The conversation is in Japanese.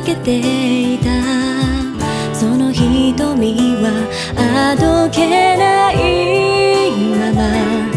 けていたその瞳はあどけないまま